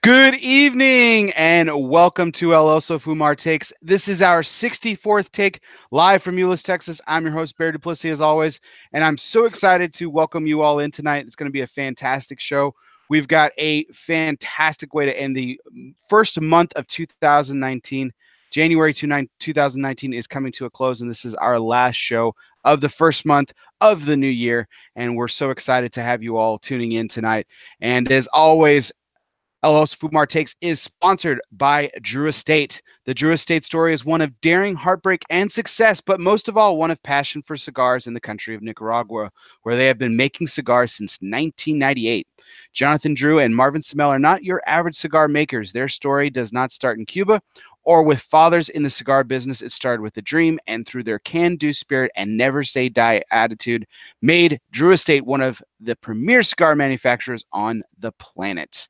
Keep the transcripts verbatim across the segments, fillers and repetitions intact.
Good evening and welcome to El Oso Fumar Takes. This is our sixty-fourth take live from Euless, Texas. I'm your host, Barry Duplessis, as always, and I'm so excited to welcome you all in tonight. It's going to be a fantastic show. We've got a fantastic way to end the first month of two thousand nineteen. January two thousand nineteen is coming to a close, and this is our last show of the first month of the new year, and we're so excited to have you all tuning in tonight. And as always, El Oso Fumar Takes is sponsored by Drew Estate. The Drew Estate story is one of daring, heartbreak, and success, but most of all, one of passion for cigars in the country of Nicaragua, where they have been making cigars since nineteen ninety-eight. Jonathan Drew and Marvin Semel are not your average cigar makers. Their story does not start in Cuba or with fathers in the cigar business. It started with a dream, and through their can-do spirit and never say die attitude, made Drew Estate one of the premier cigar manufacturers on the planet.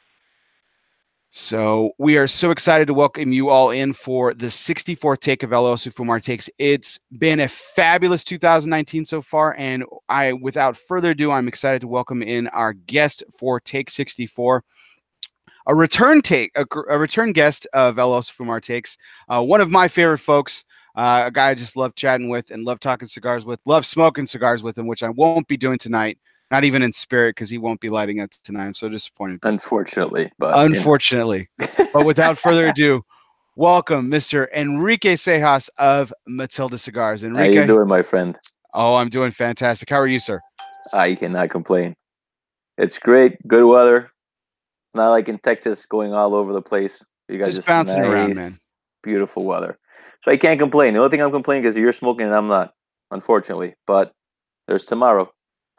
So we are so excited to welcome you all in for the sixty-fourth take of El Oso Fumar Takes. It's been a fabulous two thousand nineteen so far, and I, without further ado, I'm excited to welcome in our guest for Take sixty-four, a return take, a, a return guest of El Oso Fumar Takes, uh, one of my favorite folks, uh, a guy I just love chatting with and love talking cigars with, love smoking cigars with him, which I won't be doing tonight. Not even in spirit, because he won't be lighting up tonight. I'm so disappointed. Unfortunately, but unfortunately, you know. But without further ado, welcome Mister Enrique Cejas of Matilda Cigars. Enrique, how you doing, my friend? Oh, I'm doing fantastic. How are you, sir? I cannot complain. It's great, good weather. Not like in Texas, going all over the place. You guys just, just bouncing nice, around, man. Beautiful weather. So I can't complain. The only thing I'm complaining is you're smoking and I'm not, unfortunately. But there's tomorrow.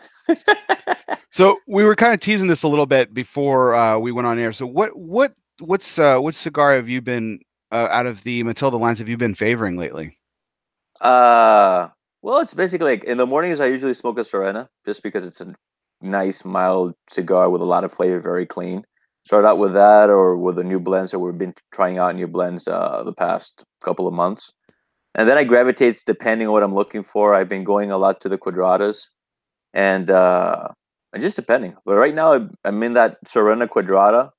So we were kind of teasing this a little bit before uh, we went on air. So what what what's uh, what cigar have you been uh, out of the Matilda lines have you been favoring lately? Uh well, it's basically like in the mornings I usually smoke a Serena just because it's a nice mild cigar with a lot of flavor, very clean. Start out with that or with the new blends that we've been trying out new blends uh, the past couple of months. And then I gravitate depending on what I'm looking for. I've been going a lot to the Quadradas. And uh, just depending. But right now, I'm in that Serena Quadrada,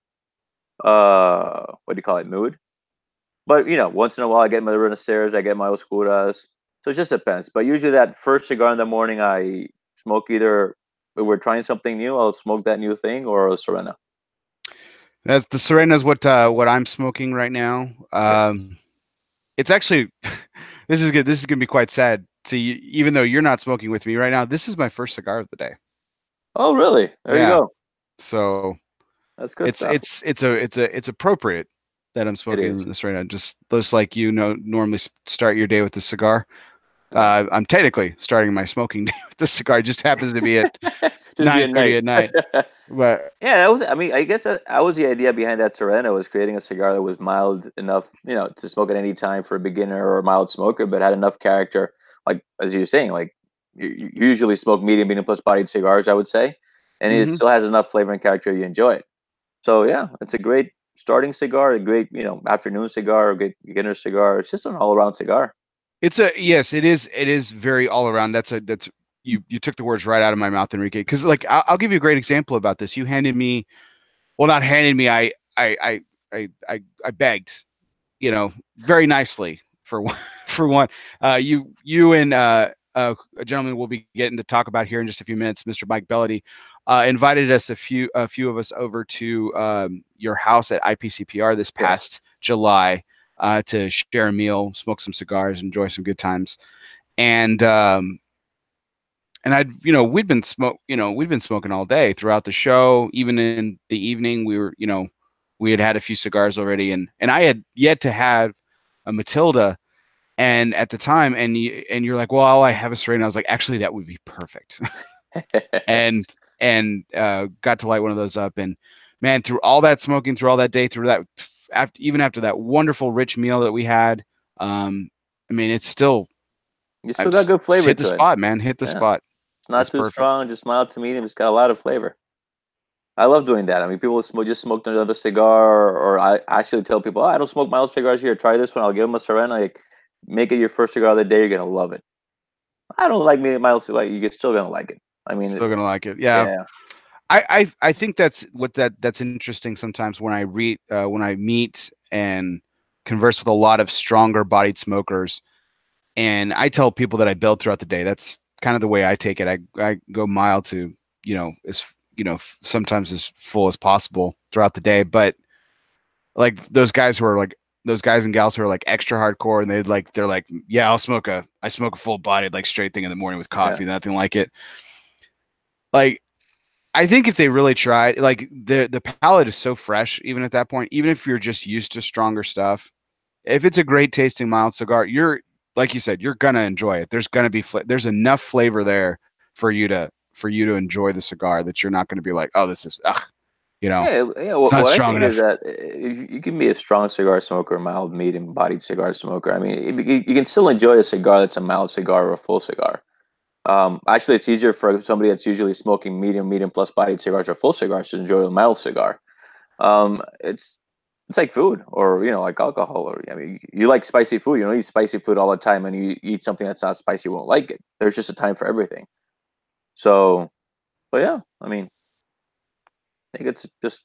uh, what do you call it, mood. But, you know, once in a while, I get my Renaceras, I get my Oscuras. So it just depends. But usually that first cigar in the morning, I smoke either, if we're trying something new, I'll smoke that new thing or a Serena. That's, the Serena is what, uh, what I'm smoking right now. Um, yes. It's actually, this is good. This is going to be quite sad. So you, even though you're not smoking with me right now, this is my first cigar of the day. Oh, really? There yeah. you go. So that's good. It's stuff. it's it's a it's a it's appropriate that I'm smoking this right now. Just just like you know, normally start your day with a cigar. Uh, I'm technically starting my smoking day with the cigar. It just happens to be at nine thirty at night. But yeah, that was. I mean, I guess that, that was the idea behind that Serena, was creating a cigar that was mild enough, you know, to smoke at any time for a beginner or a mild smoker, but had enough character. Like as you were saying, like you, you usually smoke medium, medium plus bodied cigars, I would say, and mm-hmm. it still has enough flavor and character you enjoy it. So yeah, it's a great starting cigar, a great you know afternoon cigar, a great beginner cigar. It's just an all around cigar. It's a yes, it is. It is very all around. That's a that's you you took the words right out of my mouth, Enrique. Because like I'll, I'll give you a great example about this. You handed me, well, not handed me. I I I I I, I begged, you know, very nicely for one for one. Uh, you you and uh, uh, a gentleman we'll be getting to talk about here in just a few minutes, Mister Mike Bellady, uh, invited us a few a few of us over to um, your house at I P C P R this past yes. July. Uh, to share a meal, smoke some cigars, enjoy some good times, and um, and I'd you know we'd been smoke you know we'd been smoking all day throughout the show. Even in the evening, we were you know we had had a few cigars already, and and I had yet to have a Matilda, and at the time, and you and you're like, well, I have a Serena. I was like, actually, that would be perfect, and and uh, got to light one of those up, and man, through all that smoking, through all that day, through that. After, even after that wonderful rich meal that we had, um, I mean, it's still you still got good flavor. Hit the to spot, it. man. Hit the yeah. spot. It's not it's too perfect. strong, just mild to medium. It's got a lot of flavor. I love doing that. I mean, people smoke, just smoked another cigar, or, or I actually tell people, oh, I don't smoke mild cigars here. Try this one. I'll give them a Serena. Like, make it your first cigar of the day. You're gonna love it. I don't like medium mild cigar. You're still gonna like it. I mean, still gonna like it. Yeah. yeah. I, I I think that's what that that's interesting sometimes when I read uh, when I meet and converse with a lot of stronger bodied smokers, and I tell people that I build throughout the day. That's kind of the way I take it. I I go mild to, you know, as you know, f- sometimes as full as possible throughout the day. But like those guys who are like those guys and gals who are like extra hardcore, and they like they're like, yeah, I'll smoke a I smoke a full bodied like straight thing in the morning with Yeah. coffee, nothing like it. Like I think if they really tried, like the the palate is so fresh, even at that point, even if you're just used to stronger stuff, if it's a great tasting mild cigar, you're like you said, you're gonna enjoy it. There's gonna be fla- there's enough flavor there for you to for you to enjoy the cigar that you're not gonna be like, oh, this is ugh, you know, Yeah, yeah. it's What, not what I strong think is enough. that uh, you you can be a strong cigar smoker, a mild, medium-bodied cigar smoker. I mean, you, you can still enjoy a cigar that's a mild cigar or a full cigar. Um, actually, it's easier for somebody that's usually smoking medium, medium plus bodied cigars or full cigars to enjoy a mild cigar. Um, it's it's like food or you know like alcohol or I mean you like spicy food. You don't eat spicy food all the time, and you eat something that's not spicy, you won't like it. There's just a time for everything. So, but yeah, I mean, I think it's just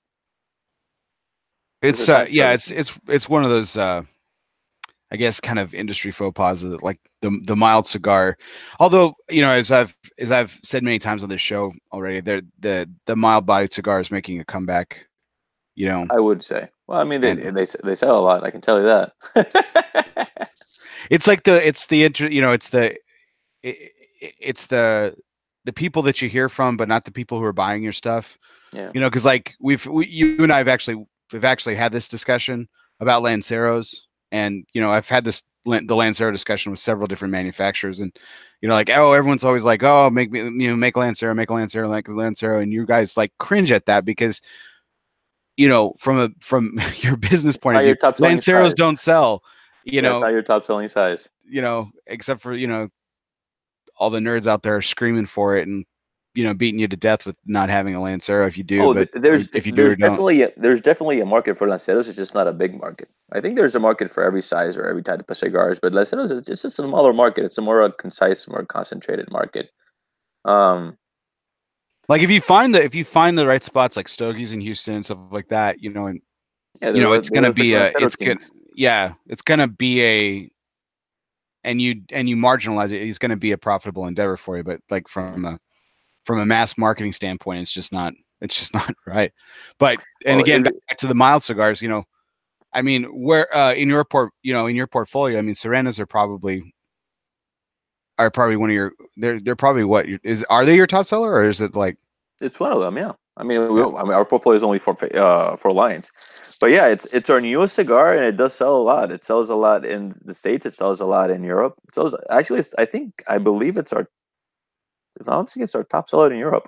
there's a It's uh time for yeah, it's everything. it's it's one of those uh I guess kind of industry faux pas that like the the mild cigar. Although, you know, as I've as I've said many times on this show already, the the the mild bodied cigar is making a comeback, you know, I would say. Well, I mean, they and they they sell a lot. I can tell you that. it's like the it's the inter, you know, it's the it, it's the the people that you hear from, but not the people who are buying your stuff. Yeah. You know, because like we've we, you and I have actually we've actually had this discussion about Lanceros, and you know I've had this the Lancero discussion with several different manufacturers, and you know like oh everyone's always like oh make me you know make Lancero make a Lancero like a Lancero, and you guys like cringe at that because you know from a from your business It's point not of your view top selling Lanceros size. don't sell, you Yeah, it's know not your top selling size. you know except for you know all the nerds out there screaming for it and you know beating you to death with not having a Lancero if you do, Oh, but th- there's if you do or there's don't. definitely a, there's definitely a market for Lanceros. It's just not a big market. I think there's a market for every size or every type of cigars, but Lanceros is just a smaller market. It's a more uh, concise, more concentrated market. Um, Like if you find the if you find the right spots like Stokey's in Houston and stuff like that, you know, and yeah, you there know, are it's there gonna are like be a Lancero it's good Kings. yeah, it's gonna be a and you and you marginalize it, it's gonna be a profitable endeavor for you. But like from a from a mass marketing standpoint, it's just not it's just not right. But and Well, again, it, back to the mild cigars, you know, I mean, where uh in your port you know, in your portfolio, I mean Serenas are probably are probably one of your they're they're probably what is are they your top seller or is it like it's one of them. Yeah, I mean, we, yeah. I mean, our portfolio is only for uh for Lions, but yeah, it's it's our newest cigar and it does sell a lot. It sells a lot in the States. It sells a lot in Europe. It sells actually. It's, I think I believe it's our. I don't think it's our top seller in Europe.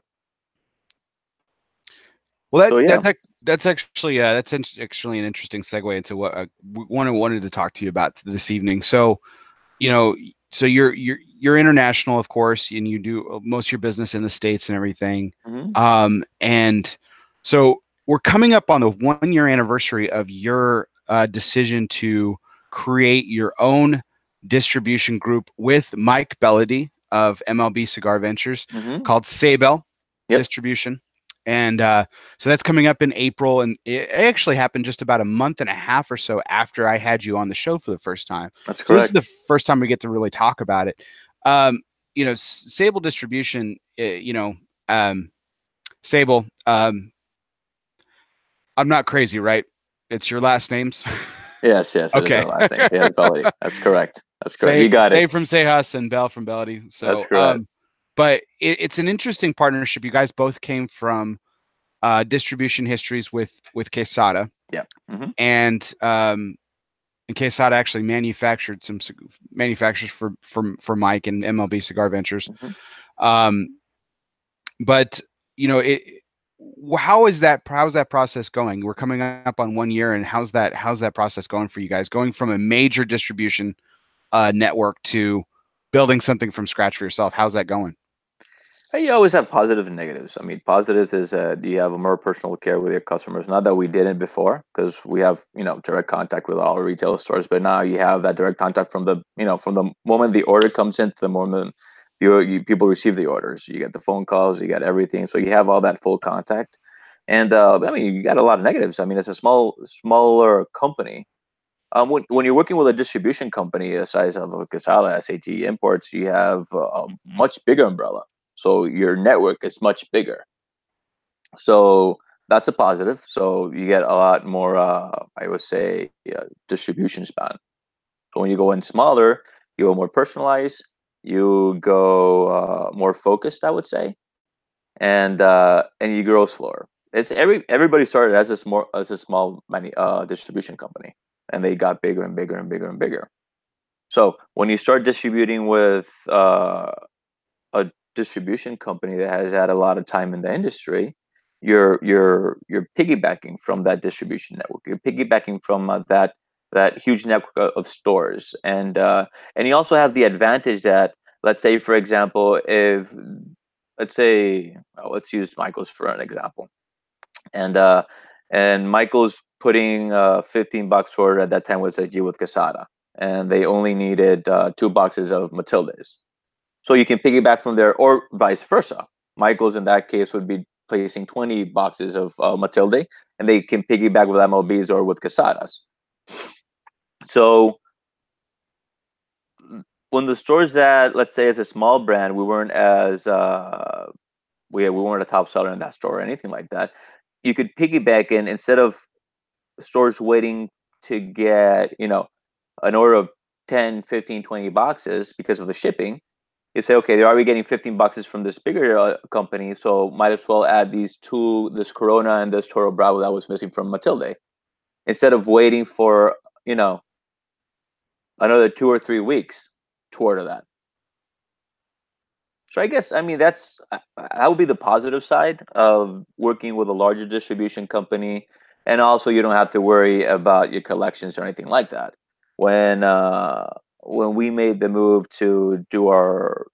Well, that So yeah. that's ac- that's actually uh, that's in- actually an interesting segue into what uh, one I wanted to talk to you about this evening. So, you know, so you're you're you're international, of course, and you do uh, most of your business in the States and everything. Hmm. Um, and so we're coming up on the one year anniversary of your uh, decision to create your own distribution group with Mike Bellady of M L B Cigar Ventures Hmm. called Saybell Yep, Distribution. And uh, so that's coming up in April, and it actually happened just about a month and a half or so after I had you on the show for the first time. that's So this is correct. the first time we get to really talk about it. Um, you know, Sable Distribution. uh, You know, um, Sable. Um, I'm not crazy, right? It's your last names. Yes, yes, it is Okay. our last name. Yeah, Bellady. That's correct. That's correct. You Say got say it. from Sejas and Bell from Bellady. That's So, correct. um, but it, it's an interesting partnership. You guys both came from uh, distribution histories with with Quesada, Yeah. Hmm. and um, and Quesada actually manufactured some manufacturers for for for Mike and M L B Cigar Ventures. Hmm. Um, but you know it. How is that? How's that process going? We're coming up on one year, and how's that? How's that process going for you guys? Going from a major distribution uh, network to building something from scratch for yourself. How's that going? You always have positives and negatives. I mean, positives is uh, you have a more personal care with your customers. Not that we didn't before, because we have you know direct contact with all our retail stores. But now you have that direct contact from the you know from the moment the order comes in to the moment you, you people receive the orders, you get the phone calls, you get everything, so you have all that full contact. And uh, I mean, you got a lot of negatives. I mean, it's a small, smaller company. Um, when, when you're working with a distribution company the size of a Casala, S A T Imports, you have a much bigger umbrella. So your network is much bigger. So that's a positive. So you get a lot more, uh, I would say, yeah, distribution span. So when you go in smaller, you go more personalized, you go uh, more focused, I would say, and uh, and you grow slower. It's every everybody started as a small as a small many uh, distribution company, and they got bigger and bigger and bigger and bigger. So when you start distributing with uh, a distribution company that has had a lot of time in the industry, you're you're you're piggybacking from that distribution network. You're piggybacking from uh, that that huge network of stores, and uh, and you also have the advantage that, let's say, for example, if let's say uh, let's use Michael's for an example, and uh, and Michael's putting uh, fifteen bucks for at that time was a deal with Casada, and they only needed uh, two boxes of Matildas. So you can piggyback from there, or vice versa. Michael's in that case would be placing twenty boxes of uh, Matilde, and they can piggyback with M L Bs or with Casadas. So when the stores that, let's say, as a small brand, we weren't as uh, we we weren't a top seller in that store or anything like that. You could piggyback in instead of stores waiting to get, you know, an order of ten, fifteen, twenty boxes because of the shipping. You say, okay, they're already getting fifteen boxes from this bigger uh, company, so might as well add these two, this Corona and this Toro Bravo that was missing from Matilde, instead of waiting for, you know, another two or three weeks to order that. So I guess, I mean, that's uh, that would be the positive side of working with a larger distribution company, and also you don't have to worry about your collections or anything like that. When uh, when we made the move to do our,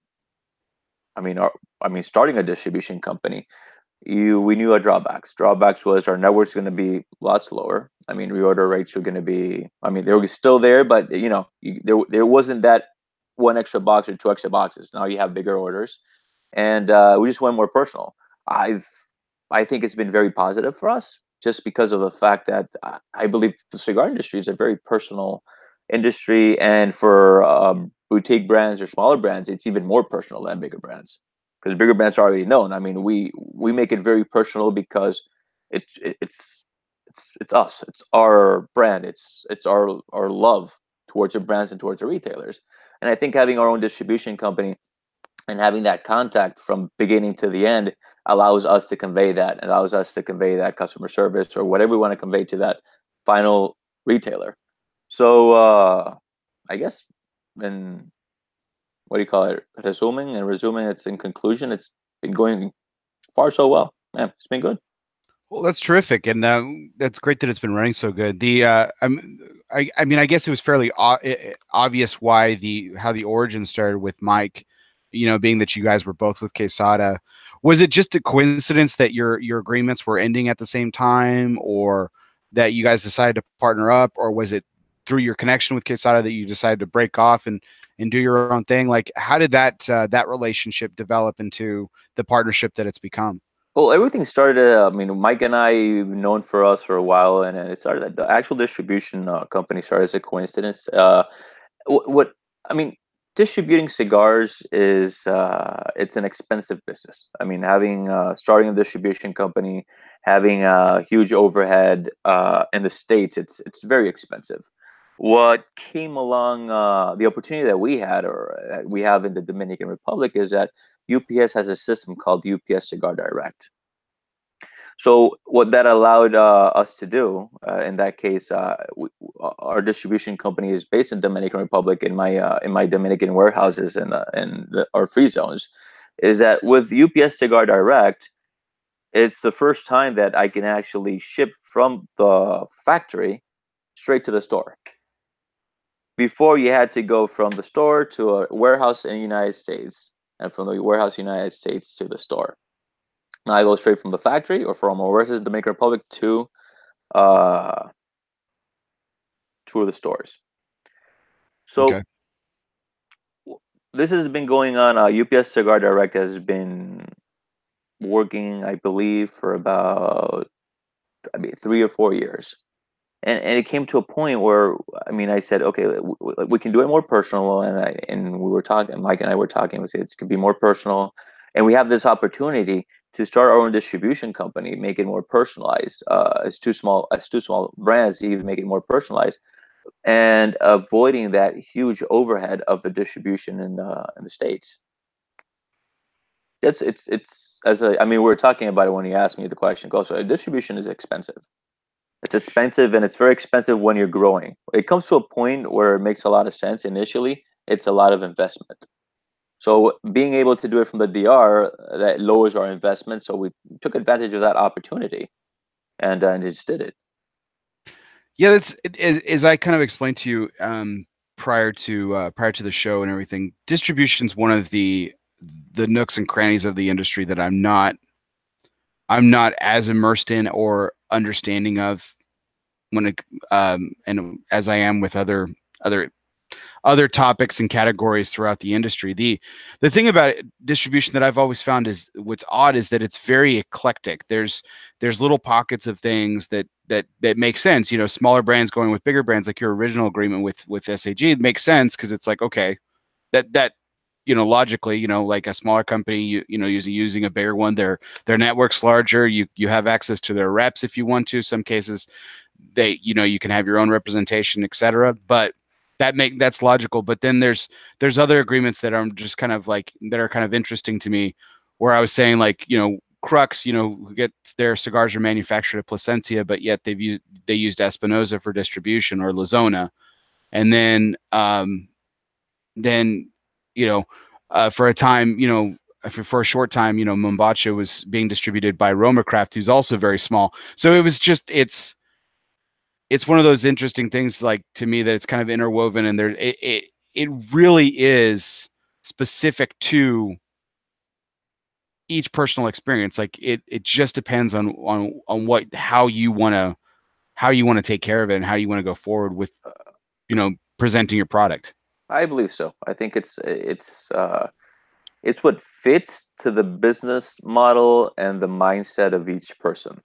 I mean, our, I mean, starting a distribution company, you we knew our drawbacks. Drawbacks was our network's going to be a lot slower. I mean, reorder rates were going to be. I mean, they were still there, but you know, you, there there wasn't that one extra box or two extra boxes. Now you have bigger orders, and uh, we just went more personal. I've I think it's been very positive for us, just because of the fact that I, I believe the cigar industry is a very personal industry, and for um, boutique brands or smaller brands, it's even more personal than bigger brands, because bigger brands are already known. I mean, we we make it very personal because it, it it's it's it's us. It's our brand. It's it's our our love towards the brands and towards the retailers. And I think having our own distribution company and having that contact from beginning to the end allows us to convey that, and allows us to convey that customer service or whatever we want to convey to that final retailer. So uh, I guess, in what do you call it? Resuming and resuming. It's in conclusion. It's been going far so well. Man, it's been good. Well, that's terrific, and uh, that's great that it's been running so good. The uh, I'm, I, I mean, I guess it was fairly o- obvious why the how the origin started with Mike. You know, being that you guys were both with Quesada, was it just a coincidence that your your agreements were ending at the same time, or that you guys decided to partner up, or was it through your connection with Quesada that you decided to break off and and do your own thing? Like, how did that uh, that relationship develop into the partnership that it's become? Well, everything started. Uh, I mean, Mike and I known for us for a while, and, and it started. The actual distribution uh, company started as a coincidence. Uh, what, what I mean, distributing cigars is uh, it's an expensive business. I mean, having uh, starting a distribution company, having a huge overhead uh, in the States, it's it's very expensive. What came along, uh, the opportunity that we had, or uh, we have in the Dominican Republic, is that U P S has a system called U P S Cigar Direct. So what that allowed uh, us to do, uh, in that case, uh, we, our distribution company is based in Dominican Republic, in my uh, in my Dominican warehouses and uh, in the, our free zones, is that with U P S Cigar Direct, it's the first time that I can actually ship from the factory straight to the store. Before, you had to go from the store to a warehouse in the United States, and from the warehouse in the United States to the store. Now I go straight from the factory or from our warehouse in the Dominican Republic to uh, two of the stores. Okay. So this has been going on. Uh, U P S Cigar Direct has been working, I believe, for about I mean three or four years. And, and it came to a point where I mean I said okay we, we can do it more personal, and I and we were talking, Mike and I were talking, we said it could be more personal, and we have this opportunity to start our own distribution company, make it more personalized, uh, as two small as two small brands, even make it more personalized, and avoiding that huge overhead of the distribution in the in the States. It's it's it's as a, I mean we were talking about it when you asked me the question. Also, distribution is expensive. It's expensive, and it's very expensive when you're growing. It comes to a point where it makes a lot of sense initially. It's a lot of investment. So being able to do it from the D R, uh, that lowers our investment. So we took advantage of that opportunity, and, uh, and just did it. Yeah, that's it, it, as I kind of explained to you um, prior to uh, prior to the show and everything. Distribution's one of the the nooks and crannies of the industry that I'm not I'm not as immersed in or understanding of when it um, and as I am with other other other topics and categories throughout the industry. The the thing about distribution that I've always found is what's odd is that it's very eclectic. There's there's little pockets of things that that that make sense. You know, smaller brands going with bigger brands, like your original agreement with with S A G, it makes sense because it's like, okay, that that you know logically, you know, like a smaller company, you you know, using using a bigger one, their their network's larger. You you have access to their reps if you want to. Some cases, they you know you can have your own representation, et cetera. But that make that's logical. But then there's there's other agreements that are just kind of like that are kind of interesting to me, where I was saying like you know Crux, you know, who gets their cigars are manufactured at Plasencia, but yet they've used they used Espinosa for distribution, or La Zona, and then um, then you know uh, for a time you know for, for a short time you know Mombacha was being distributed by Roma Craft, who's also very small. So it was just it's it's one of those interesting things, like to me, that it's kind of interwoven, and there it it, it really is specific to each personal experience. Like it it just depends on on on what how you want to how you want to take care of it and how you want to go forward with you know presenting your product. I believe so. I think it's it's uh, it's what fits to the business model and the mindset of each person.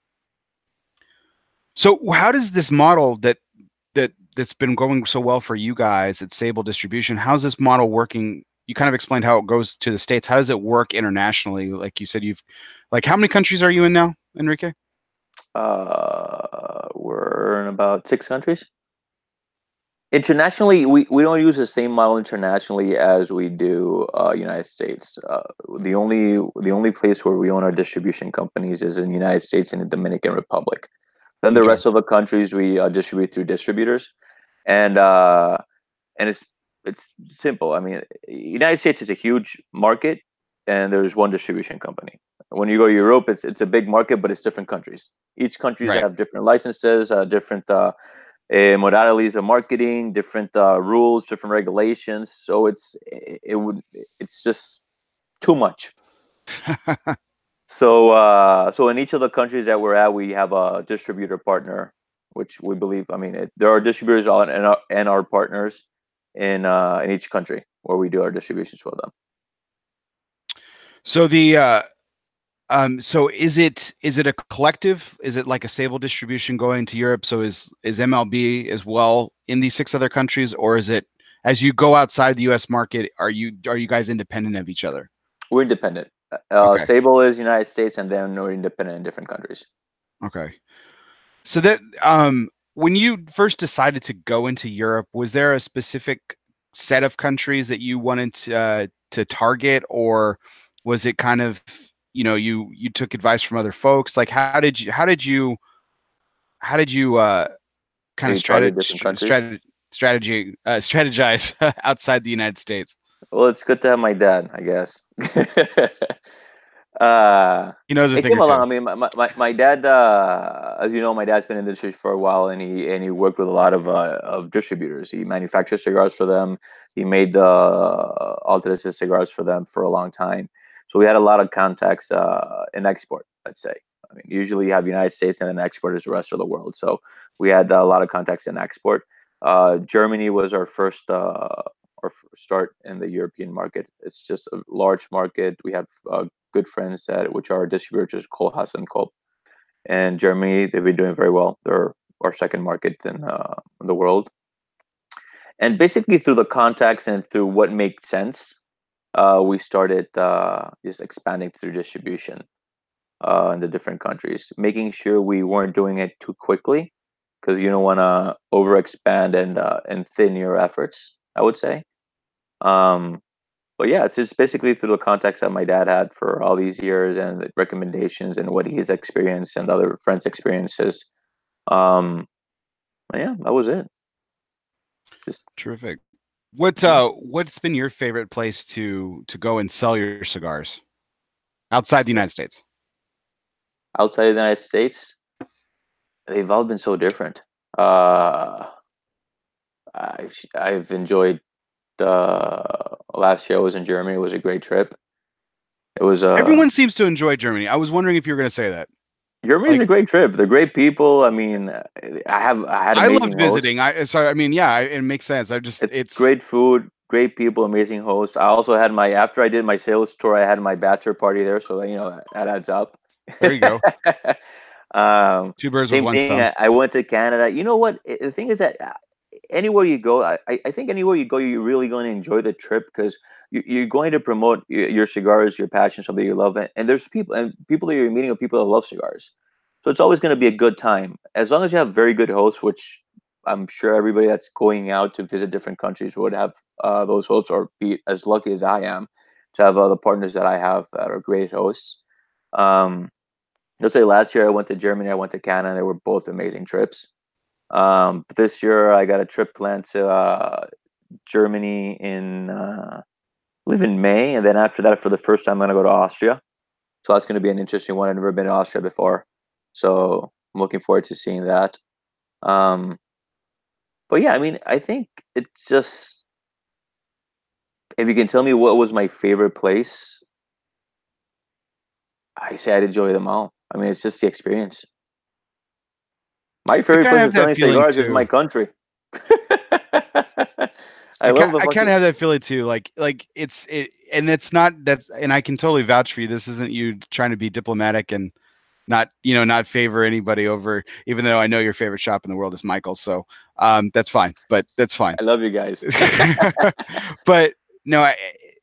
So how does this model that that that's been going so well for you guys at Sable Distribution, how's this model working? You kind of explained how it goes to the States. How does it work internationally? Like you said, you've like how many countries are you in now, Enrique? Uh, we're in about six countries. Internationally, we, we don't use the same model internationally as we do uh, United States. Uh, the only the only place where we own our distribution companies is in the United States and the Dominican Republic. Then the Okay. rest of the countries we uh, distribute through distributors, and uh, and it's it's simple. I mean, United States is a huge market, and there's one distribution company. When you go to Europe, it's it's a big market, but it's different countries. Each countries Right. have different licenses, uh, different uh, uh, modalities of marketing, different uh, rules, different regulations. So it's it, it would it's just too much. So uh, so in each of the countries that we're at, we have a distributor partner, which we believe. I mean, it, there are distributors on and our, and our partners in uh, in each country where we do our distributions for them. So the uh um so is it is it a collective? Is it like a Sable Distribution going to Europe? So is is M L B as well in these six other countries, or is it as you go outside the U S market, are you are you guys independent of each other? We're independent. Uh, Okay. Sable is United States, and then we're independent in different countries. Okay. So that um when you first decided to go into Europe, was there a specific set of countries that you wanted to uh, to target, or was it kind of you know you you took advice from other folks? Like how did you how did you how did you uh kind of We target strategy different countries. strategy strategy uh, strategize outside the United States? Well, it's good to have my dad, I guess. uh, He knows a it thing came or along. I two. mean, my, my, my dad, uh, as you know, my dad's been in the industry for a while, and he and he worked with a lot of uh, of distributors. He manufactured cigars for them. He made the uh, Altarez cigars for them for a long time. So we had a lot of contacts uh, in export, let's say. I mean, usually you have United States and then export is the rest of the world. So we had uh, a lot of contacts in export. Uh, Germany was our first uh, our start in the European market. It's just a large market. We have uh, good friends that which are distributors, Kohlhaas and Coop. And Germany, they've been doing very well. They're our second market in, uh, in the world. And basically through the contacts and through what made sense, uh, we started uh, just expanding through distribution uh, in the different countries, making sure we weren't doing it too quickly because you don't want to overexpand and uh, and thin your efforts, I would say. Um, but yeah, it's just basically through the contacts that my dad had for all these years and the recommendations and what he's experienced and other friends' experiences. Um, yeah, that was it. Just Terrific. What uh what's been your favorite place to to go and sell your cigars outside the United States? outside of the United States, they've all been so different. Uh, I've I've enjoyed the last year I was in Germany. It was a great trip. It was uh Everyone seems to enjoy Germany. I was wondering if you were going to say that. Germany's Like, a great trip. They're great people. I mean, I have I had I loved amazing hosts. visiting. I so I mean, yeah, it makes sense. I just It's it's great food, great people, amazing hosts. I also had my after I did my sales tour, I had my bachelor party there, so you know that adds up. there you go. um, Two birds with Same one thing. stone. I, I went to Canada. You know what? I- The thing is that uh, anywhere you go, I, I I think anywhere you go, you're really going to enjoy the trip because you, you're going to promote your, your cigars, your passion, something you love, and, and there's people and people that you're meeting are people that love cigars. So it's always going to be a good time as long as you have very good hosts, which I'm sure everybody that's going out to visit different countries would have uh, those hosts or be as lucky as I am to have other partners that I have that are great hosts. Um, let's say last year I went to Germany, I went to Canada, and they were both amazing trips. Um, but this year I got a trip planned to uh, Germany in uh, I believe in May, and then after that, for the first time, I'm going to go to Austria. So that's going to be an interesting one. I've never been to Austria before, so I'm looking forward to seeing that. Um, but yeah, I mean, I think it's just if you can tell me what was my favorite place, I say I'd enjoy them all. I mean, it's just the experience. My I favorite kind of place have of that selling feeling cigars is my too. country. I I love kind the I kind fucking of have that feeling too. Like like it's it, and it's not that's and I can totally vouch for you. This isn't you trying to be diplomatic and not you know not favor anybody over. Even though I know your favorite shop in the world is Michael's, so um that's fine. But that's fine. I love you guys. But no, I,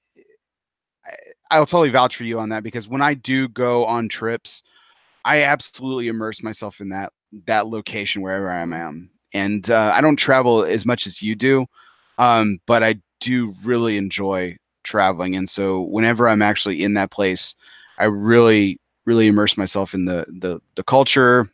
I I'll totally vouch for you on that because when I do go on trips, I absolutely immerse myself in that that location wherever I am. And uh, I don't travel as much as you do, um, but I do really enjoy traveling. And so whenever I'm actually in that place, I really really immerse myself in the the the culture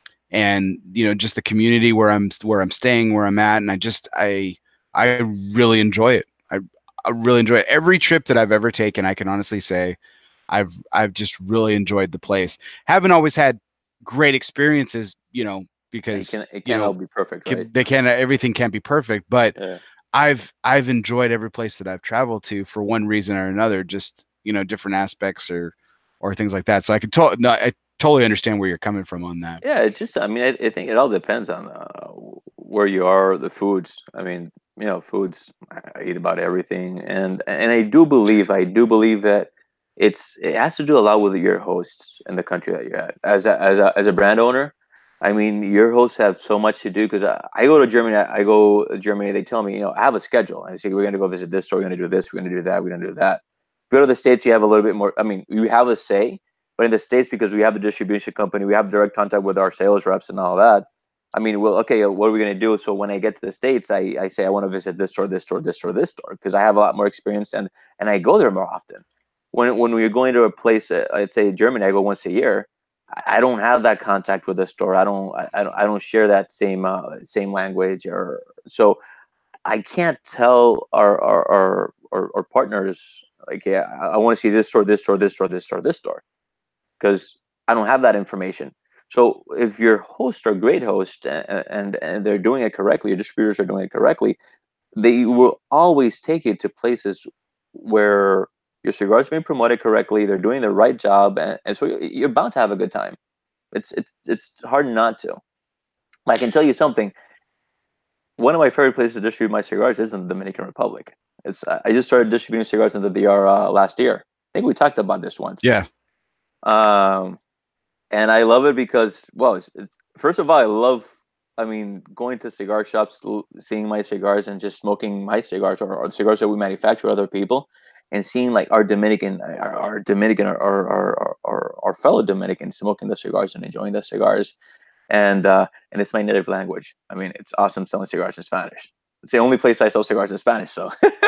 and you know just the community where I'm where I'm staying, where I'm at, and I just I I really enjoy it. I I really enjoy it. Every trip that I've ever taken. I can honestly say I've I've just really enjoyed the place. Haven't always had great experiences, you know, it because can it you can't all know be perfect, right? can, they can't everything can't be perfect, but Yeah. I've I've enjoyed every place that I've traveled to for one reason or another, just you know different aspects or or things like that. So I could to- no, I totally understand where you're coming from on that. Yeah, it just, I mean, I, I think it all depends on uh, where you are, the foods. I mean, you know, foods, I eat about everything. And and I do believe, I do believe that it's, it has to do a lot with your hosts and the country that you're at. As a, as a, as a brand owner, I mean, your hosts have so much to do because I, I go to Germany, I, I go to Germany, they tell me, you know, I have a schedule. And they say, we're going to go visit this store, we're going to do this, we're going to do that, we're going to do that. If you go to the States, you have a little bit more, I mean, you have a say, but in the States, because we have the distribution company, we have direct contact with our sales reps and all that. I mean, well, okay, what are we going to do? So when I get to the States, I, I say I want to visit this store, this store, this store, this store, because I have a lot more experience and and I go there more often. When when we're going to a place, uh, let's say Germany, I go once a year. I I don't have that contact with the store. I don't I, I don't I don't share that same uh, same language or so I can't tell our our our, our, our partners like yeah I, I want to see this store, this store, this store, this store, this store because I don't have that information. So if your hosts are great hosts and, and and they're doing it correctly, your distributors are doing it correctly, they will always take it to places where your cigars being promoted correctly. They're doing the right job, and, and so you're bound to have a good time. It's it's it's hard not to. I can tell you something. One of my favorite places to distribute my cigars is in the Dominican Republic. It's I just started distributing cigars in the D R uh, last year. I think we talked about this once. Yeah. Um, and I love it because, well, it's, it's, first of all, I love, I mean, going to cigar shops, seeing my cigars and just smoking my cigars or, or cigars that we manufacture other people, and seeing like our Dominican, our, our Dominican, our, our, our, our fellow Dominicans smoking the cigars and enjoying the cigars. And, uh, and it's my native language. I mean, it's awesome selling cigars in Spanish. It's the only place I sell cigars in Spanish. So.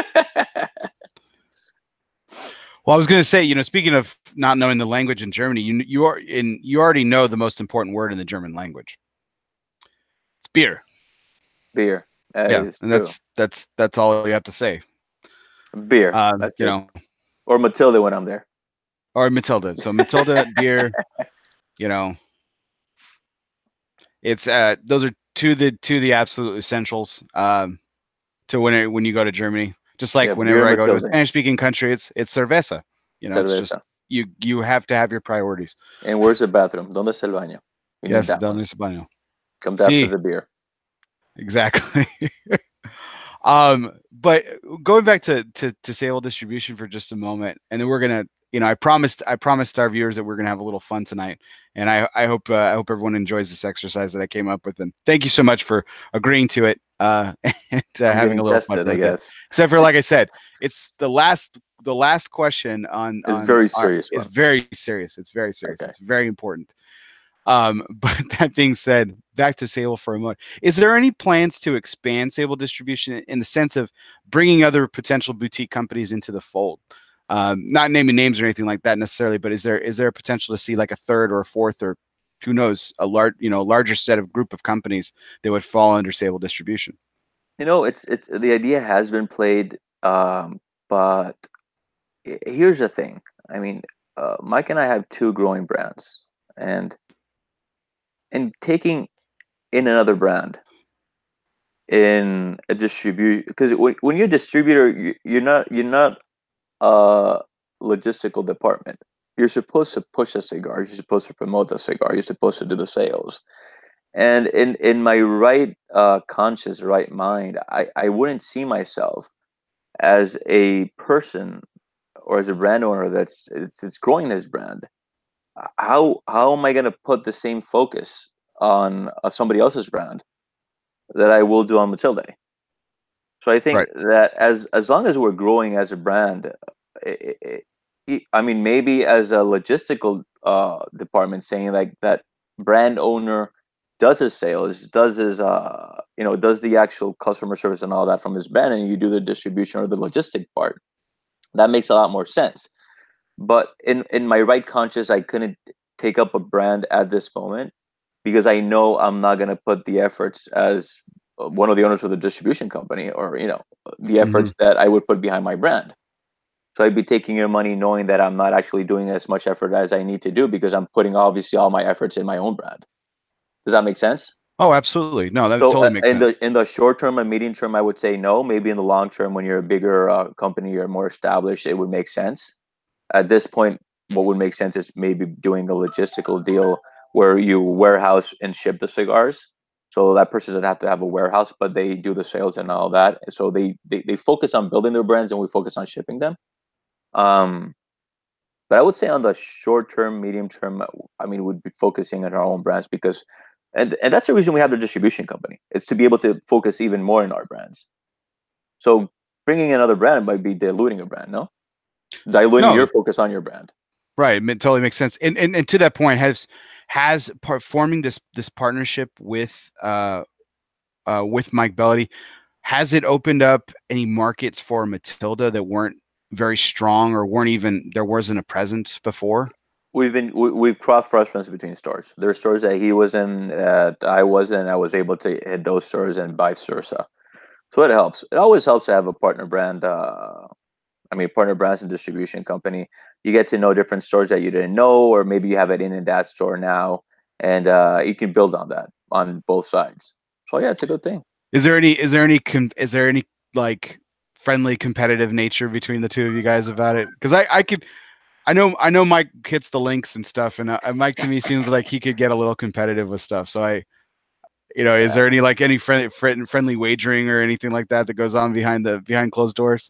Well, I was going to say, you know, speaking of not knowing the language in Germany, you you are in you already know the most important word in the German language. It's beer. Beer. That yeah, and that's true. that's that's all you have to say. Beer. Um, that's you it. know, or Matilda when I'm there. Or Matilda. So Matilda, beer. You know, it's uh those are two the two the absolute essentials um to when it, when you go to Germany. Just like yeah, whenever I go to a Spanish-speaking country, it's it's cerveza. You know, cerveza. It's just you you have to have your priorities. And where's the bathroom? ¿Dónde está el baño? We yes, ¿dónde está el baño? Comes See, after the beer. Exactly. um, but going back to to to Sable distribution for just a moment, and then we're gonna, you know, I promised I promised our viewers that we're gonna have a little fun tonight, and I I hope uh, I hope everyone enjoys this exercise that I came up with, and thank you so much for agreeing to it. Uh, and uh, having a little tested, fun with I guess. It. Except for, like I said, it's the last the last question on. It's on very serious. Our, it's very serious. It's very serious. Okay. It's very important. Um, but that being said, back to Sable for a moment. Is there any plans to expand Sable distribution in the sense of bringing other potential boutique companies into the fold? Um, not naming names or anything like that necessarily, but is there is there a potential to see like a third or a fourth or who knows, a large, you know, larger set of group of companies that would fall under Sable distribution? You know, it's it's the idea has been played, um, but here's the thing. I mean, uh, Mike and I have two growing brands, and and taking in another brand in a distribute because when, when you're a distributor, you, you're not you're not a logistical department. You're supposed to push a cigar. You're supposed to promote the cigar. You're supposed to do the sales. And in, in my right uh, conscious, right mind, I, I wouldn't see myself as a person or as a brand owner that's it's, it's growing this brand. How how am I going to put the same focus on uh, somebody else's brand that I will do on Matilda? So I think right. that as as long as we're growing as a brand, it, it, it, I mean, maybe as a logistical uh, department saying like that brand owner does his sales, does his, uh, you know, does the actual customer service and all that from his brand, and you do the distribution or the logistic part. That makes a lot more sense. But in, in my right conscience, I couldn't take up a brand at this moment because I know I'm not going to put the efforts as one of the owners of the distribution company or, you know, the efforts mm-hmm. that I would put behind my brand. So I'd be taking your money knowing that I'm not actually doing as much effort as I need to do because I'm putting obviously all my efforts in my own brand. Does that make sense? Oh, absolutely. No, that so, totally uh, makes in sense. The, in the short term and medium term, I would say no. Maybe in the long term, when you're a bigger uh, company, you're more established, it would make sense. At this point, what would make sense is maybe doing a logistical deal where you warehouse and ship the cigars. So that person doesn't have to have a warehouse, but they do the sales and all that. So they, they, they focus on building their brands and we focus on shipping them. Um, but I would say on the short term, medium term, I mean, we'd be focusing on our own brands because, and, and that's the reason we have the distribution company. It's to be able to focus even more in our brands. So bringing another brand might be diluting a brand, no? Diluting no. your focus on your brand. Right. It totally makes sense. And, and, and to that point, has, has par- forming this, this partnership with, uh, uh, with Mike Bellady, has it opened up any markets for Matilda that weren't very strong or weren't even, there wasn't a presence before? We've been, we, we've crossed reference between stores. There are stores that he was in, that I wasn't, I was able to hit those stores and vice versa. So it helps. It always helps to have a partner brand, uh, I mean, partner brands and distribution company. You get to know different stores that you didn't know, or maybe you have it in, in that store now, and uh, you can build on that on both sides. So yeah, it's a good thing. Is there any, is there any, is there any like friendly competitive nature between the two of you guys about it? Because I, I could, I know, I know Mike hits the links and stuff, and uh, Mike to me seems like he could get a little competitive with stuff. So I, you know, yeah. is there any like any friendly friendly wagering or anything like that that goes on behind the behind closed doors?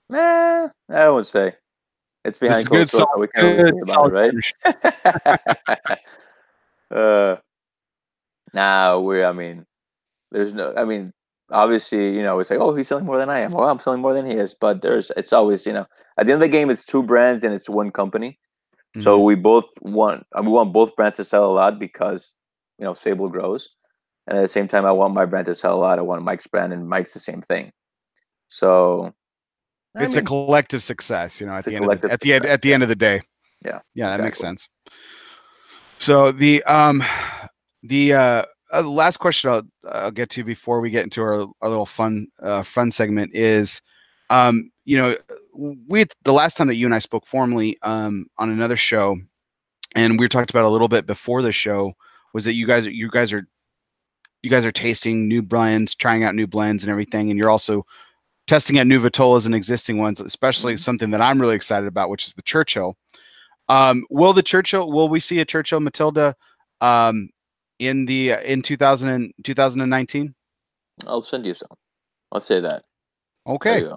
Nah, I would say it's This behind is good, closed doors, solid, so we can't really say good, about solid it, partnership. right? uh, now we're. I mean, there's no. I mean, obviously, you know, it's like, oh, he's selling more than I am. Well, I'm selling more than he is. But there's. It's always, you know, at the end of the game, it's two brands and it's one company. So Mhm. we both want. I mean, we want both brands to sell a lot because, you know, Sable grows, and at the same time, I want my brand to sell a lot. I want Mike's brand, and Mike's the same thing. So I It's a mean, collective success, you know, it's at a the end of the collective at the end success. at the Yeah, end of the day. yeah, Yeah, that makes exactly. sense. So the um the uh, uh the last question I'll I'll get to before we get into our, our little fun uh fun segment is um you know we the last time that you and I spoke formally um on another show, and we talked about a little bit before the show, was that you guys you guys are you guys are tasting new blends, trying out new blends and everything, and you're also testing out new vitolas and existing ones, especially Mhm. something that I'm really excited about, which is the Churchill. Um, will the Churchill? Will we see a Churchill Matilda um, in the in two thousand and two thousand nineteen? I'll send you some. I'll say that. There Okay, you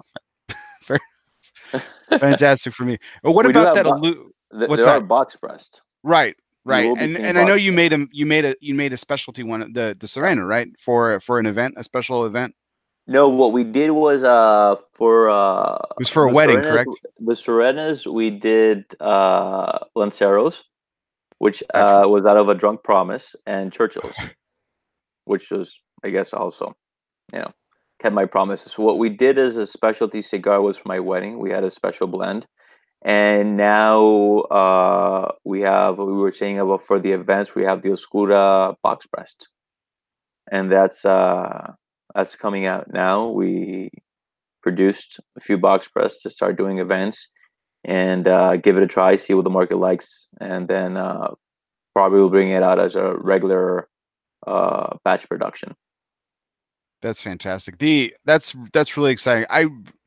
go. fantastic for me. But what We do about have that? bo- Allu- th- What's there are that? box pressed. Right, You right. will be And seeing and I know box you made pressed. a you made a you made a specialty one, the the Yeah. Serena, right? For for an event, a special event. No, what we did was uh for uh It was for a the wedding, Serenas correct? the Serenas we did uh Lanceros, which Gotcha. uh was out of a drunk promise, and Churchills, which was I guess also, you know, kept my promises. So what we did as a specialty cigar was for my wedding. We had a special blend. And now uh we have we were saying about for the events we have the Oscura box pressed. And that's uh that's coming out now. We produced a few box press to start doing events and uh, give it a try, see what the market likes, and then uh, probably we'll bring it out as a regular uh, batch production. That's fantastic. The that's that's really exciting. I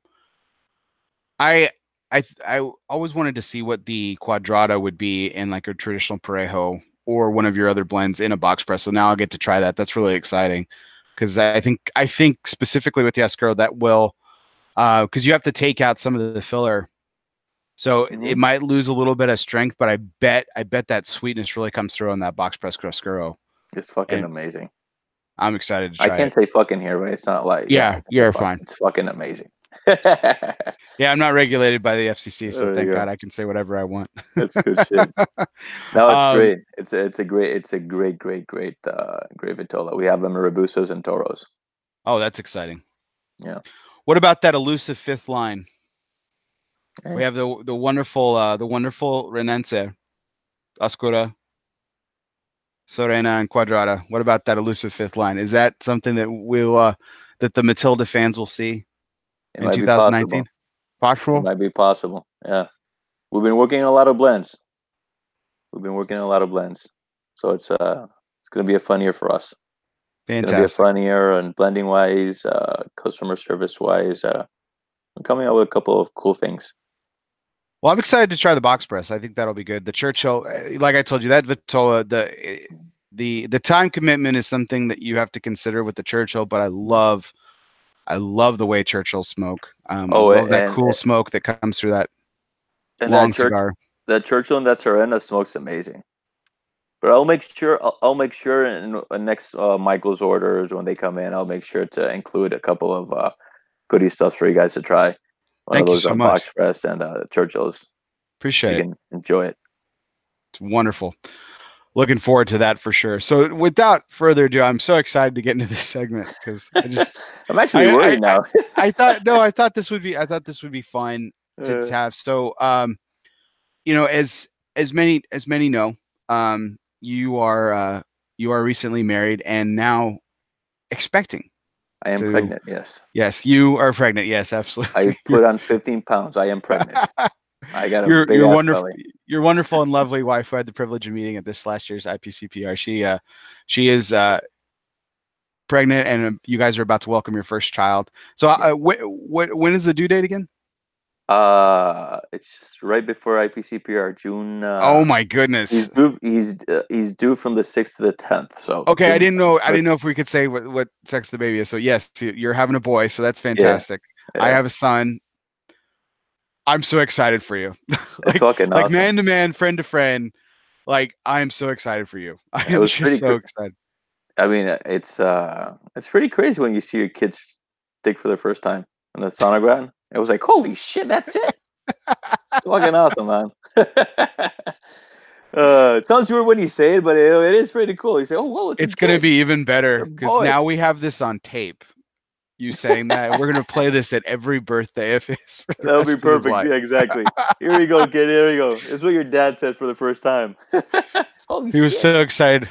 I I I always wanted to see what the Quadrata would be in like a traditional Parejo or one of your other blends in a box press. So now I'll get to try that. That's really exciting because I think I think specifically with the Oscuro that will uh because you have to take out some of the filler. So Mm-hmm. it might lose a little bit of strength, but I bet I bet that sweetness really comes through on that box press Oscuro. It's fucking And amazing. I'm excited to I try can't it. say fucking here, but it's not like yeah, I Yeah, can say you're fuck. fine. It's fucking amazing. There Yeah, I'm not regulated by the F C C, so you thank go. God I can say whatever I want. That's good shit. No, it's um, great. It's a, it's a great it's a great great great uh, great vitola. We have them in Robusos and Toros. oh, that's exciting. Yeah. What about that elusive fifth line? Eh. We have the the wonderful uh, the wonderful Renense, Oscura, Serena, and Quadrata. What about that elusive fifth line? Is that something that will uh, that the Matilda fans will see It in might be twenty nineteen? possible. It Possible. might be possible. Yeah. We've been working on a lot of blends. We've been working on a lot of blends. So it's uh it's gonna be a fun year for us. It's gonna be a Fantastic. fun year and blending wise, uh customer service wise. Uh I'm coming out with a couple of cool things. Well, I'm excited to try the box press. I think that'll be good. The Churchill, eh, like I told you, that Vitola, the eh, the the time commitment is something that you have to consider with the Churchill. But I love, I love the way Churchill smoke. Um, I Oh, love that and cool smoke that comes through that and that long church cigar. that Churchill and that Serena smokes amazing. But I'll make sure I'll, I'll make sure in uh, next uh, Michael's orders when they come in, I'll make sure to include a couple of uh, goodie stuffs for you guys to try. One of Thank you those so uh, box much. press and uh, Churchills. Appreciate You it. can enjoy it. It's wonderful. Looking forward to that for sure. So, without further ado, I'm so excited to get into this segment because I just, I'm actually I, I, worried I, now. I thought no, I thought this would be, I thought this would be fun to uh, have. So, um, you know, as as many as many know, um, you are uh, you are recently married and now expecting I am to. pregnant. Yes, Yes, you are pregnant. Yes, I absolutely. You're put on fifteen pounds. I am pregnant. I got a you're big you're ass wonderful. belly. Your wonderful and lovely wife who I had the privilege of meeting at this last year's I P C P R. She uh she is uh pregnant and uh, you guys are about to welcome your first child. So uh, wh- wh- when is the due date again? Uh, it's just right before I P C P R, June. Oh Uh, my he's goodness. due. He's uh, he's due from the sixth to the tenth. So Okay, I June. didn't know. I But didn't know if we could say what, what sex the baby is. So yes, you- you're having a boy, so that's yeah, fantastic. I yeah. have a son. I'm so excited for you. That's like, fucking like awesome. man to man, friend to friend. Like, I am so excited for you. I It am was just pretty. so Cr- excited. I mean, uh, it's uh, it's pretty crazy when you see your kids dig for the first time on the sonogram. It was like, holy shit, that's it. It's fucking awesome, man. uh, it sounds weird when you say it, but it, it is pretty cool. You say, oh, whoa, it's a It's gonna dick. be even better It's a because boy. now we have this on tape. You saying that we're gonna play this at every birthday of his for the That would be rest of his perfect. life. Yeah, exactly. Here we go, kid. Here we go. It's what your dad said for the first time. Holy He was shit. so excited.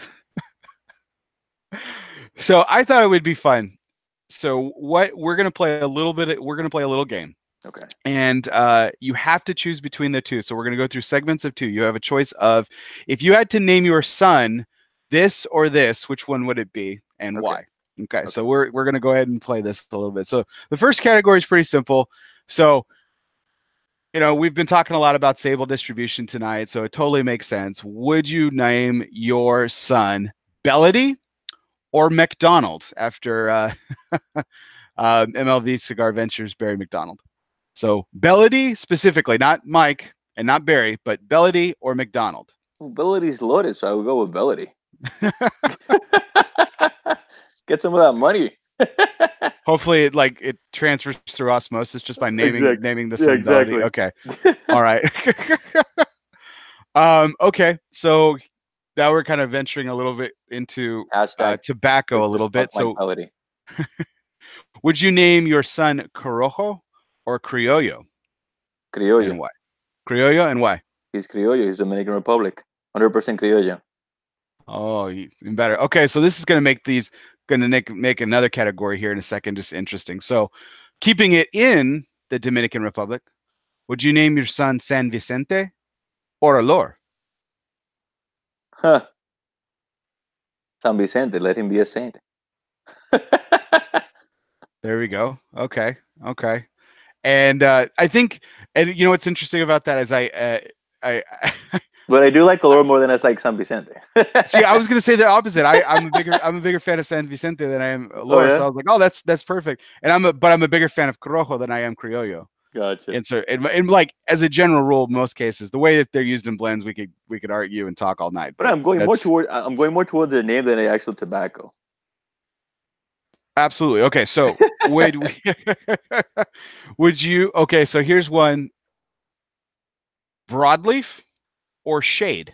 So I thought it would be fun. So what we're gonna play a little bit. We're gonna play a little game. Okay. And uh, you have to choose between the two. So we're going to go through segments of two. You have a choice of if you had to name your son this or this, which one would it be and Okay. why? Okay, Okay. so we're we're going to go ahead and play this a little bit. So the first category is pretty simple. So, you know, we've been talking a lot about Sable distribution tonight, so it totally makes sense. Would you name your son Bellady or McDonald after uh, uh, M L V Cigar Ventures Barry McDonald? So Bellady specifically, not Mike and not Barry, but Bellady or McDonald. Well, Bellady's loaded, so I would go with Bellady. Get some of that money. Hopefully, it like it transfers through osmosis just by naming Exactly. naming the Yeah, son exactly. Bellady. Okay, all right. um, okay, so now we're kind of venturing a little bit into uh, tobacco a little bit. So, Bellady. would you name your son Corojo or Criollo? Criollo. And why? Criollo and why? He's Criollo. He's Dominican Republic. one hundred percent Criollo. Oh, even better. Okay, so this is going to make these going to make make another category here in a second, just interesting. So, keeping it in the Dominican Republic, would you name your son San Vicente or Alor? Huh. San Vicente. Let him be a saint. There we go. Okay, okay. And uh, I think, and you know what's interesting about that is I, uh, I. But I do like Alor more than I like San Vicente. See, I was gonna say the opposite. I, I'm a bigger I'm a bigger fan of San Vicente than I am Alor. Oh, yeah? So I was like, oh, that's that's perfect. And I'm a but I'm a bigger fan of Corojo than I am Criollo. Gotcha. And so, and, and like as a general rule, most cases, the way that they're used in blends, we could we could argue and talk all night. But, but I'm going more toward I'm going more toward the name than the actual tobacco. Absolutely. Okay, so would we, would you? Okay, so here's one: broadleaf or shade?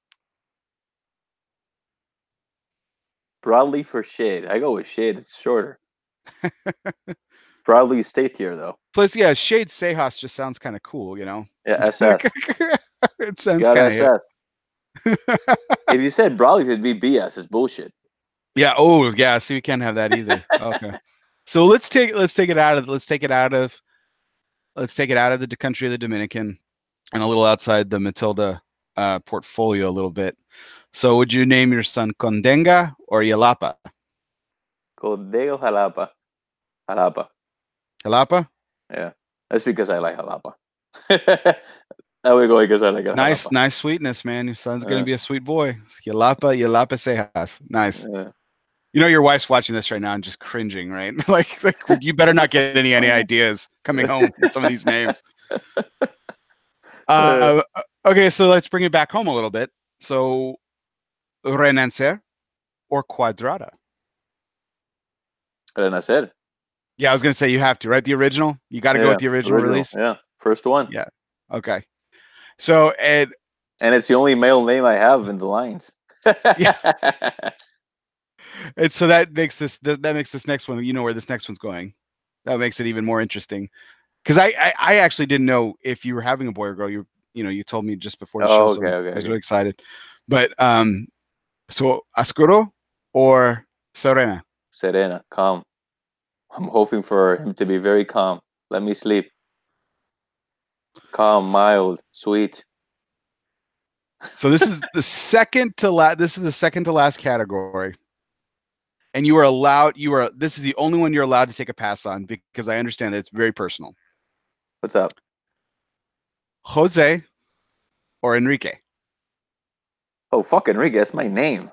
Broadleaf or shade? I go with shade. It's shorter. Broadleaf stay here though. Plus, yeah, shade Sejas just sounds kind of cool, you know. Yeah, S S. It sounds kind of. If you said broadleaf, it'd be B S. It's bullshit. Yeah. Oh, yeah. So you can't have that either. Okay. So let's take let's take it out of let's take it out of let's take it out of the country of the Dominican and a little outside the Matilda uh, portfolio a little bit. So would you name your son Condenga or Yalapa? Condenga or Jalapa? Jalapa. Jalapa? Yeah. That's because I like Jalapa. There we go, because I like a nice, jalapa. Nice sweetness, man. Your son's yeah. gonna be a sweet boy. Yalapa, Yalapa Sejas. Nice. Yeah. You know your wife's watching this right now and just cringing, right? like, like you better not get any any ideas coming home with some of these names. Uh, okay, so let's bring it back home a little bit. So, Renacer or Quadrada? Renacer. Yeah, I was gonna say you have to, right? The original. You got to yeah, go with the original, original release. Yeah, first one. Yeah. Okay. So and and it's the only male name I have in the lines. Yeah. And so that makes this that makes this next one. You know where this next one's going. That makes it even more interesting. Because I, I I actually didn't know if you were having a boy or girl. You you know you told me just before the oh, show. Okay, so okay. I was okay. really excited. But um, so Ascuro or Serena? Serena, calm. I'm hoping for him to be very calm. Let me sleep. Calm, mild, sweet. So this is the second to last. This is the second to last category, and you are allowed. You are. This is the only one you're allowed to take a pass on because I understand that it's very personal. What's up? Jose or Enrique? Oh, fuck Enrique. That's my name.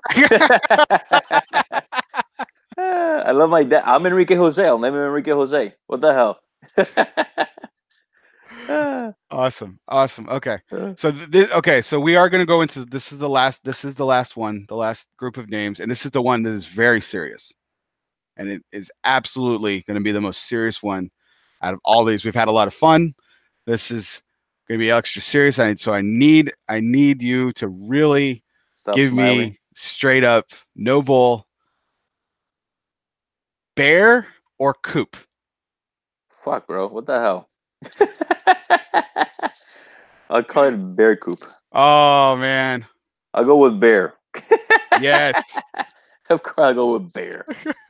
I love my dad. I'm Enrique Jose. I'll name him Enrique Jose. What the hell? Awesome. Awesome. Okay. Uh, So this, okay, so we are going to go into this is the last this is the last one, the last group of names, and this is the one that is very serious. And it is absolutely going to be the most serious one out of all these. We've had a lot of fun. This is going to be extra serious. I so I need I need you to really Stop give smiling. me straight up no bull. Bear or coop? Fuck, bro. What the hell? I'll call it bear coop. Oh man. I'll go with bear. Yes. Of course, I'll go with bear.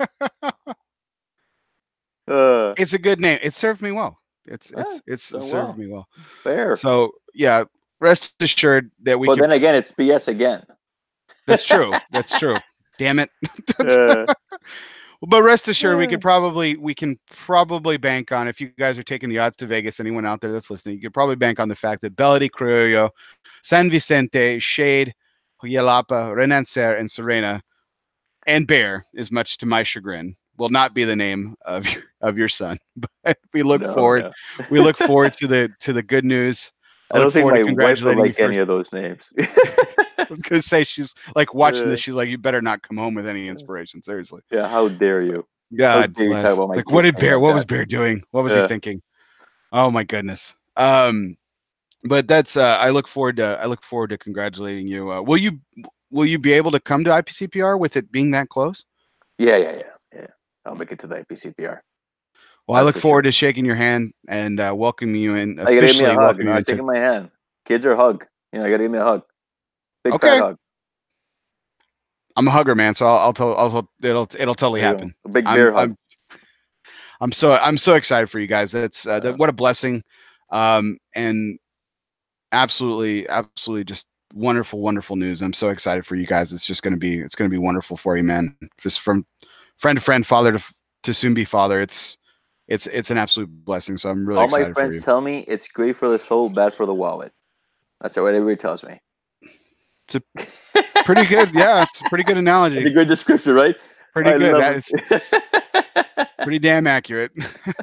Uh, It's a good name. It served me well. It's Yeah, it's it's done served well. me well. bear. So yeah, rest assured that we But can. then again, it's B S again. That's true. That's true. Damn it. Uh, But rest assured, we Yeah. could probably we can probably bank on, if you guys are taking the odds to Vegas, anyone out there that's listening, you could probably bank on the fact that Bella di Criollo, San Vicente, Shade, Huyalapa, Renancer, and Serena, and Bear, as much to my chagrin, will not be the name of your of your son. But we look no, forward. no. We look forward to the to the good news. I don't look think forward my to wife would congratulating you like any first. of those names. I was gonna say she's like watching Uh, this. She's like, you better not come home with any inspiration. Seriously. yeah, how dare you? God dare you talk bless. about my Like, what kid's did name Bear? like What that? was Bear doing? What was he Yeah. thinking? Oh my goodness. Um, but that's. Uh, I look forward to. I look forward to congratulating you. Uh, will you? Will you be able to come to I P C P R with it being that close? Yeah, yeah, yeah, yeah. I'll make it to the I P C P R. Well, I That's look for forward sure. to shaking your hand and uh, welcoming you in. I gotta give me Officially a hug. welcoming No, you I'm into. taking my hand. Kids are hug. You know, I gotta give me a hug. Big Okay. fat hug. I'm a hugger, man. So I'll. I'll tell. I'll. It'll. It'll totally There you go. happen. A big I'm. bear hug. I'm. I'm so. I'm so excited for you guys. That's. Uh, that, Yeah. what a blessing. Um. And absolutely. Absolutely. Just wonderful, wonderful news. I'm so excited for you guys. It's just going to be. It's going to be wonderful for you, man. Just from friend to friend, father to to soon be father. It's. It's. It's an absolute blessing. So I'm really All excited my for friends you. tell me it's great for the soul, bad for the wallet. That's what everybody tells me. It's a pretty good. Yeah, it's a pretty good analogy. It's a good description, right? Pretty I good. love That it. is pretty damn accurate.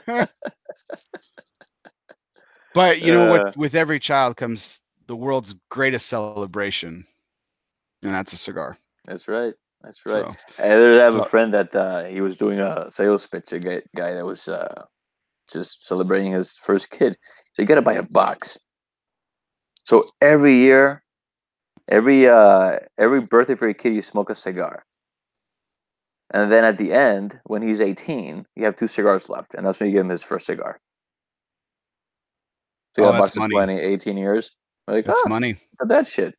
But you know Uh, what? With every child comes the world's greatest celebration, and that's a cigar. That's right. That's right. So, I did have so a friend that uh, he was doing a sales pitch. A guy, guy that was uh, just celebrating his first kid. So you got to buy a box. So every year, every uh, every birthday for your kid, you smoke a cigar. And then at the end, when he's eighteen, you have two cigars left, and that's when you give him his first cigar. So you oh, got a that's box of money. twenty, eighteen years. We're like, That's ah, money. look at that shit.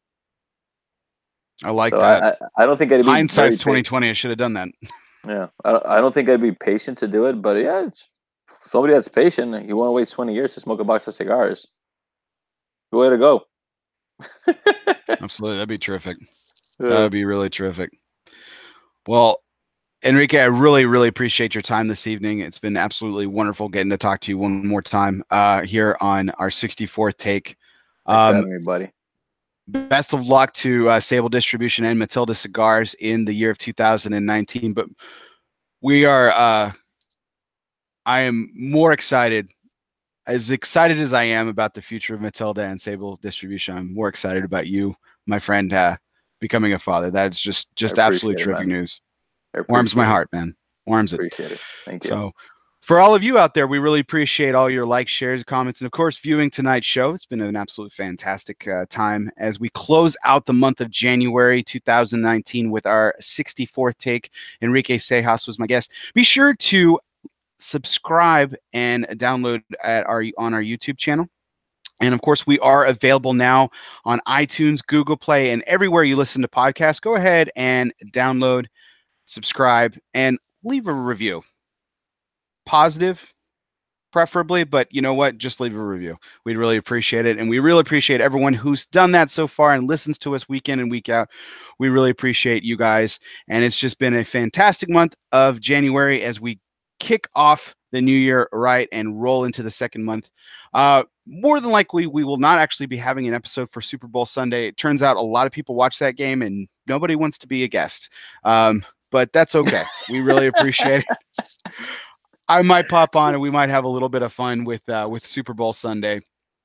I like So that. I, I, I don't think I'd be Hindsight's very twenty pa- twenty. I should have done that. Yeah, I don't, I don't think I'd be patient to do it, but yeah, it's, somebody that's patient, you want to wait twenty years to smoke a box of cigars. Good way to go. Absolutely, that'd be terrific. That Yeah. would be really terrific. Well, Enrique, I really, really appreciate your time this evening. It's been absolutely wonderful getting to talk to you one more time uh, here on our sixty-fourth take. Thanks for Um, having me, buddy. best of luck to uh, Sable Distribution and Matilda Cigars in the year of two thousand nineteen. But we are, uh, I am more excited, as excited as I am about the future of Matilda and Sable Distribution. I'm more excited about you, my friend, uh, becoming a father. That's just, just absolutely appreciate it, terrific man. news. I Warms my appreciate it. heart, man. Warms it. Appreciate it. Thank you. So for all of you out there, we really appreciate all your likes, shares, comments, and of course, viewing tonight's show. It's been an absolute fantastic uh, time as we close out the month of January two thousand nineteen with our sixty-fourth take. Enrique Cejas was my guest. Be sure to subscribe and download at our on our YouTube channel. And of course, we are available now on iTunes, Google Play, and everywhere you listen to podcasts. Go ahead and download, subscribe, and leave a review. Positive, preferably, but you know what? Just leave a review. We'd really appreciate it. And we really appreciate everyone who's done that so far and listens to us week in and week out. We really appreciate you guys. And it's just been a fantastic month of January as we kick off the new year right and roll into the second month. Uh, more than likely, we will not actually be having an episode for Super Bowl Sunday. It turns out a lot of people watch that game and nobody wants to be a guest. Um, but that's okay. We really appreciate it. I might pop on and we might have a little bit of fun with uh, with Super Bowl Sunday.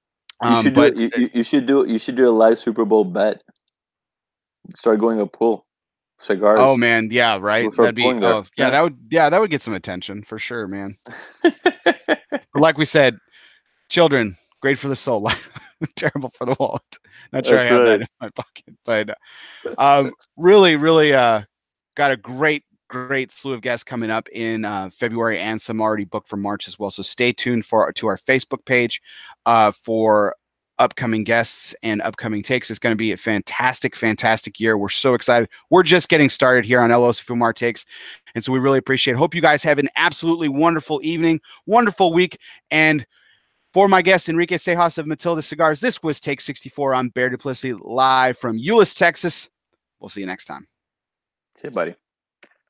You Um, should do but it. You, you, you should do it. You should do a live Super Bowl bet. Start going a pool, oh cigars. man, yeah, right. We'll That'd start be pulling there. oh yeah, that would yeah, that would get some attention for sure, man. But like we said, children, great for the soul, terrible for the wallet. Not sure I That's have that right. in my pocket, but um, really, really uh, got a great, great slew of guests coming up in uh, February, and some already booked for March as well. So stay tuned for to our Facebook page uh, for upcoming guests and upcoming takes. It's going to be a fantastic, fantastic year. We're so excited. We're just getting started here on El Oso Fumar Takes. And so we really appreciate it. Hope you guys have an absolutely wonderful evening, wonderful week. And for my guest, Enrique Cejas of Matilda Cigars, this was Take sixty-four. I'm Bear Duplessis, live from Euless, Texas. We'll see you next time. See you, buddy.